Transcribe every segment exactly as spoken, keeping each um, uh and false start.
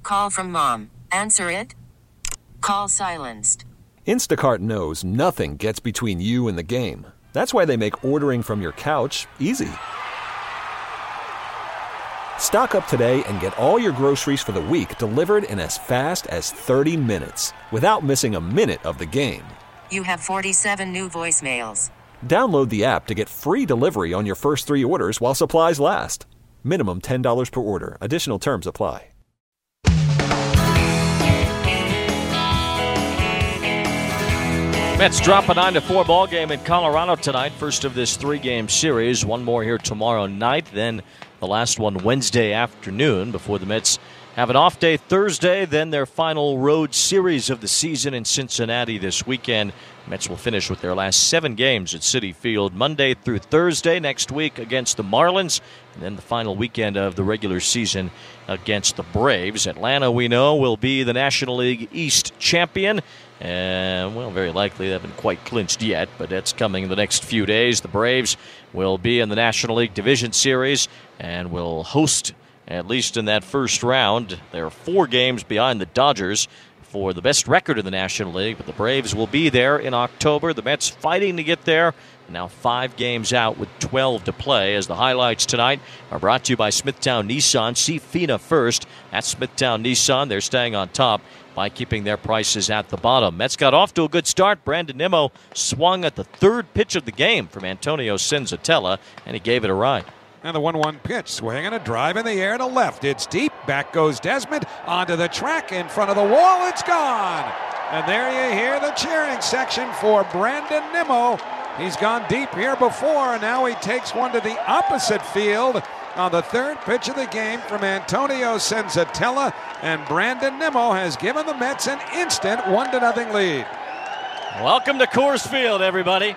Call from mom. Answer it. Call silenced. Instacart knows nothing gets between you and the game. That's why they make ordering from your couch easy. Stock up today and get all your groceries for the week delivered in as fast as thirty minutes without missing a minute of the game. You have forty-seven new voicemails. Download the app to get free delivery on your first three orders while supplies last. Minimum ten dollars per order. Additional terms apply. Mets drop a nine to four ball game in Colorado tonight. First of this three-game series. One more here tomorrow night. Then the last one Wednesday afternoon before the Mets have an off day Thursday. Then their final road series of the season in Cincinnati this weekend. Mets will finish with their last seven games at Citi Field Monday through Thursday next week against the Marlins. And then the final weekend of the regular season against the Braves. Atlanta, we know, will be the National League East champion. And, well, very likely they haven't quite clinched yet, but that's coming in the next few days. The Braves will be in the National League Division Series and will host, at least in that first round. There are four games behind the Dodgers for the best record in the National League, but the Braves will be there in October. The Mets fighting to get there. Now five games out with twelve to play, as the highlights tonight are brought to you by Smithtown Nissan. See Fina first at Smithtown Nissan. They're staying on top by keeping their prices at the bottom. Mets got off to a good start. Brandon Nimmo swung at the third pitch of the game from Antonio Senzatella, and he gave it a ride. And the one one pitch, swinging a drive in the air to left. It's deep. Back goes Desmond onto the track in front of the wall. It's gone. And there you hear the cheering section for Brandon Nimmo. He's gone deep here before, and now he takes one to the opposite field on the third pitch of the game from Antonio Senzatella. And Brandon Nimmo has given the Mets an instant one to nothing lead. Welcome to Coors Field, everybody.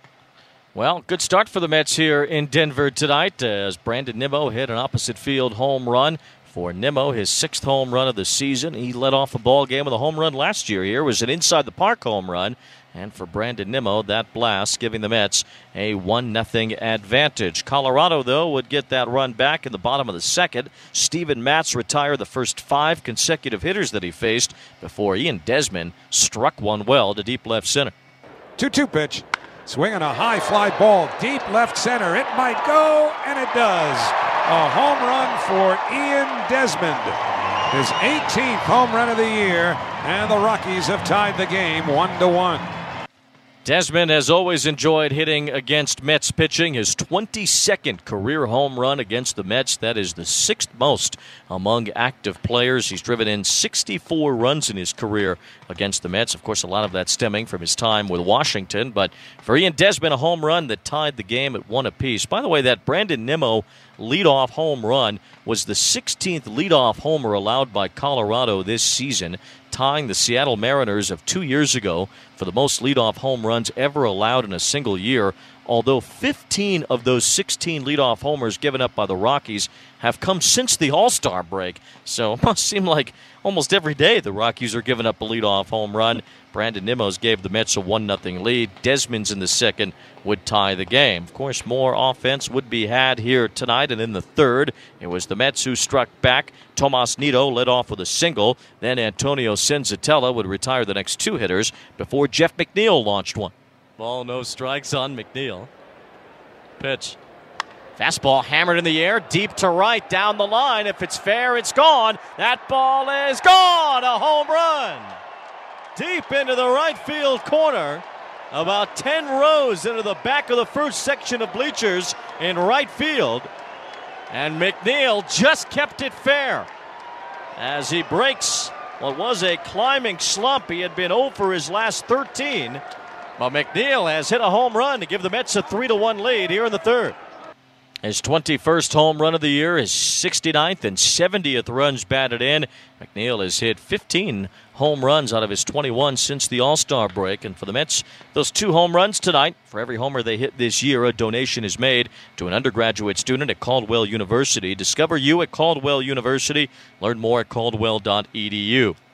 Well, good start for the Mets here in Denver tonight as Brandon Nimmo hit an opposite field home run. For Nimmo, his sixth home run of the season. He led off a ball game with a home run last year here. It was an inside-the-park home run. And for Brandon Nimmo, that blast giving the Mets a one nothing advantage. Colorado, though, would get that run back in the bottom of the second. Steven Matz retired the first five consecutive hitters that he faced before Ian Desmond struck one well to deep left center. two two pitch. Swinging a high fly ball deep left center. It might go, and it does. A home run for Ian Desmond. His eighteenth home run of the year, and the Rockies have tied the game one to one. Desmond has always enjoyed hitting against Mets pitching. His twenty-second career home run against the Mets. That is the sixth most among active players. He's driven in sixty-four runs in his career against the Mets. Of course, a lot of that stemming from his time with Washington. But for Ian Desmond, a home run that tied the game at one apiece. By the way, that Brandon Nimmo leadoff home run was the sixteenth leadoff homer allowed by Colorado this season, tying the Seattle Mariners of two years ago for the most leadoff home runs ever allowed in a single year, although fifteen of those sixteen leadoff homers given up by the Rockies have come since the All-Star break. So it must seem like almost every day the Rockies are giving up a leadoff home run. Brandon Nimmo's gave the Mets a one nothing lead. Desmond's in the second would tie the game. Of course, more offense would be had here tonight, and in the third, it was the Mets who struck back. Tomas Nido led off with a single. Then Antonio Senzatella would retire the next two hitters before Jeff McNeil launched one. Ball, no strikes on McNeil. Pitch. Fastball hammered in the air, deep to right, down the line. If it's fair, it's gone. That ball is gone. A home run. Deep into the right field corner. About ten rows into the back of the first section of bleachers in right field. And McNeil just kept it fair as he breaks what was a climbing slump. He had been zero for his last thirteen. But McNeil has hit a home run to give the Mets a three to one lead here in the third. His twenty-first home run of the year, his sixty-ninth and seventieth runs batted in. McNeil has hit fifteen home runs out of his twenty-one since the All-Star break. And for the Mets, those two home runs tonight, for every homer they hit this year, a donation is made to an undergraduate student at Caldwell University. Discover you at Caldwell University. Learn more at caldwell dot e d u.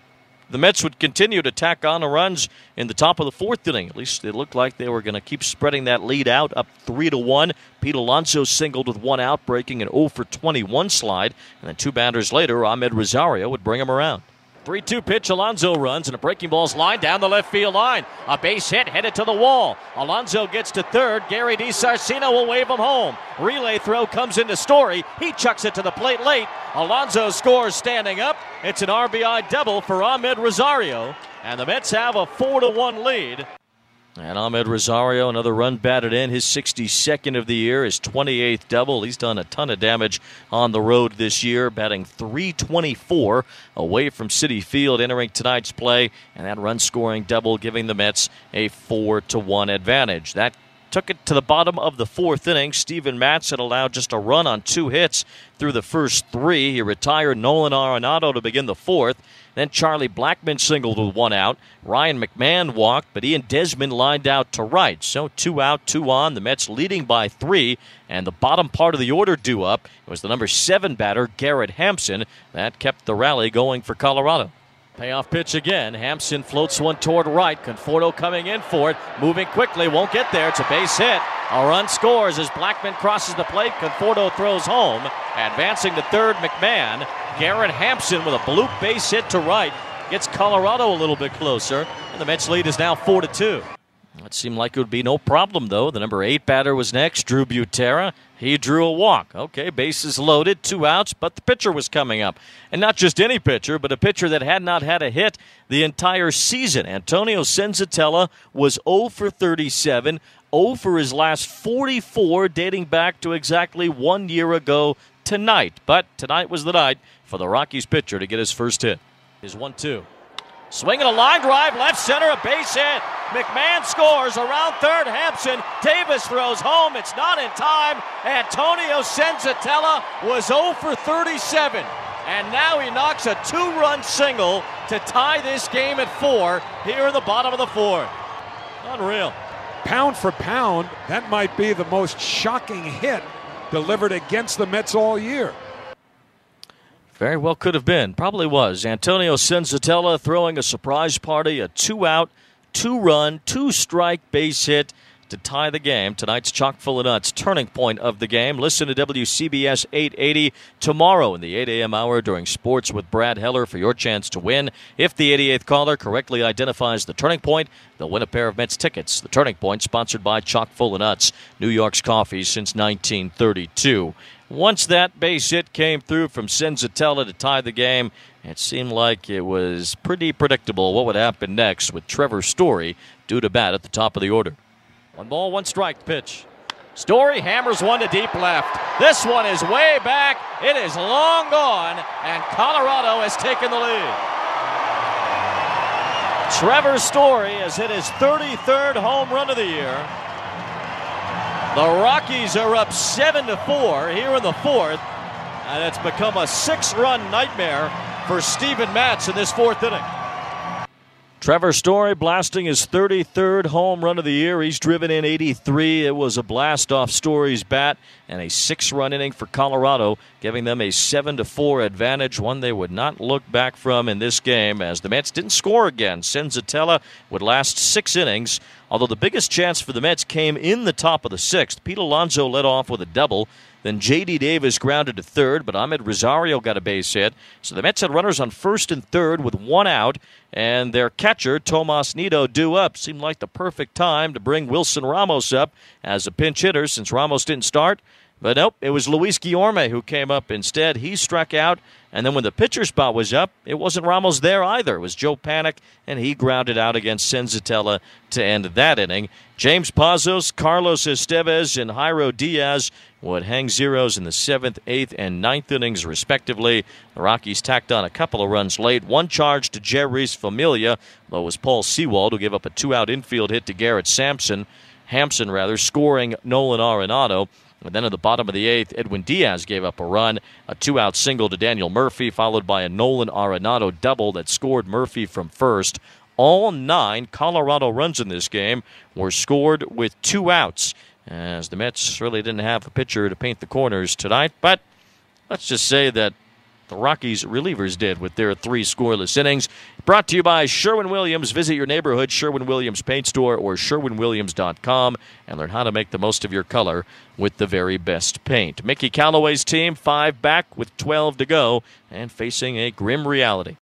the Mets would continue to tack on the runs in the top of the fourth inning. At least it looked like they were going to keep spreading that lead out, up three to one. Pete Alonso singled with one out, breaking an oh for twenty-one slide. And then two batters later, Ahmed Rosario would bring him around. three two pitch, Alonso runs, and a breaking ball's line down the left field line. A base hit headed to the wall. Alonso gets to third. Gary DiSarcina will wave him home. Relay throw comes into Story. He chucks it to the plate late. Alonso scores standing up. It's an R B I double for Ahmed Rosario, and the Mets have a four to one lead. And Ahmed Rosario, another run batted in, his sixty-second of the year, his twenty-eighth double. He's done a ton of damage on the road this year, batting three twenty-four away from Citi Field entering tonight's play, and that run-scoring double giving the Mets a four to one advantage. That took it to the bottom of the fourth inning. Steven Matz had allowed just a run on two hits through the first three. He retired Nolan Arenado to begin the fourth. Then Charlie Blackmon singled with one out. Ryan McMahon walked, but Ian Desmond lined out to right. So two out, two on. The Mets leading by three. And the bottom part of the order due up. It was the number seven batter, Garrett Hampson. That kept the rally going for Colorado. Payoff pitch again. Hampson floats one toward right. Conforto coming in for it. Moving quickly. Won't get there. It's a base hit. A run scores as Blackmon crosses the plate. Conforto throws home. Advancing to third, McMahon. Garrett Hampson with a bloop base hit to right. Gets Colorado a little bit closer. And the Mets lead is now four to two. It seemed like it would be no problem, though. The number eight batter was next, Drew Butera. He drew a walk. Okay, bases loaded, two outs, but the pitcher was coming up. And not just any pitcher, but a pitcher that had not had a hit the entire season. Antonio Senzatella was oh for thirty-seven, oh for his last forty-four, dating back to exactly one year ago tonight. But tonight was the night for the Rockies pitcher to get his first hit. His one two. Swinging a line drive, left center, a base hit. McMahon scores around third. Hampson. Davis throws home. It's not in time. Antonio Senzatella was oh for thirty-seven. And now he knocks a two-run single to tie this game at four here in the bottom of the fourth. Unreal. Pound for pound, that might be the most shocking hit delivered against the Mets all year. Very well could have been. Probably was. Antonio Senzatella throwing a surprise party, a two-out, two-run, two-strike base hit to tie the game. Tonight's chock full of nuts turning point of the game. Listen to W C B S eight eighty tomorrow in the eight a.m. hour during Sports with Brad Heller for your chance to win. If the eighty-eighth caller correctly identifies the turning point, they'll win a pair of Mets tickets. The turning point sponsored by Chock full of Nuts, New York's coffee since nineteen thirty-two. Once that base hit came through from Senzatella to tie the game, it seemed like it was pretty predictable what would happen next with Trevor Story due to bat at the top of the order. One ball, one strike pitch. Story hammers one to deep left. This one is way back. It is long gone, and Colorado has taken the lead. Trevor Story has hit his thirty-third home run of the year. The Rockies are up seven to four here in the fourth, and it's become a six-run nightmare for Steven Matz in this fourth inning. Trevor Story blasting his thirty-third home run of the year. He's driven in eighty-three. It was a blast off Story's bat and a six-run inning for Colorado, giving them a seven to four advantage, one they would not look back from in this game as the Mets didn't score again. Senzatella would last six innings, although the biggest chance for the Mets came in the top of the sixth. Pete Alonso led off with a double. Then J D. Davis grounded to third, but Ahmed Rosario got a base hit. So the Mets had runners on first and third with one out, and their catcher, Tomas Nido, due up. Seemed like the perfect time to bring Wilson Ramos up as a pinch hitter since Ramos didn't start. But nope, it was Luis Guillorme who came up instead. He struck out, and then when the pitcher spot was up, it wasn't Ramos there either. It was Joe Panik, and he grounded out against Senzatella to end that inning. James Pazos, Carlos Estevez, and Jairo Diaz would hang zeros in the seventh, eighth, and ninth innings, respectively. The Rockies tacked on a couple of runs late. One charge to Jeurys Familia, though it was Paul Sewald who gave up a two-out infield hit to Garrett Sampson. Hampson, rather, scoring Nolan Arenado. And then at the bottom of the eighth, Edwin Diaz gave up a run, a two-out single to Daniel Murphy, followed by a Nolan Arenado double that scored Murphy from first. All nine Colorado runs in this game were scored with two outs, as the Mets really didn't have a pitcher to paint the corners tonight. But let's just say that the Rockies relievers did with their three scoreless innings. Brought to you by Sherwin-Williams. Visit your neighborhood Sherwin-Williams paint store or Sherwin Williams dot com and learn how to make the most of your color with the very best paint. Mickey Callaway's team, five back with twelve to go and facing a grim reality.